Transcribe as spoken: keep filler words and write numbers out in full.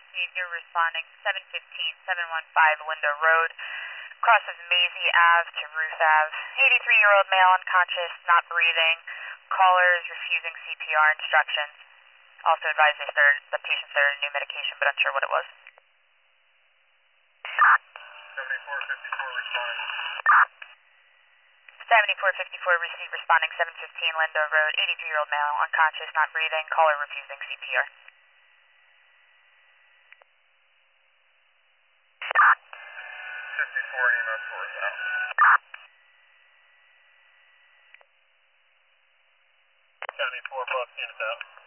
received. You're responding seven fifteen, seven one five Lindo Road. Crosses Maisie Ave to Ruth Ave. eighty-three-year-old male unconscious, not breathing. Caller is refusing C P R instructions. Also advised they started, the patient started a new medication, but unsure what it was. seventy-four fifty-four responding. seventy-four fifty-four received, responding seven fifteen Lindo Road. eighty-three-year-old male unconscious, not breathing. Caller refusing C P R. fifty-four E M S source out. seventy-four plus units out.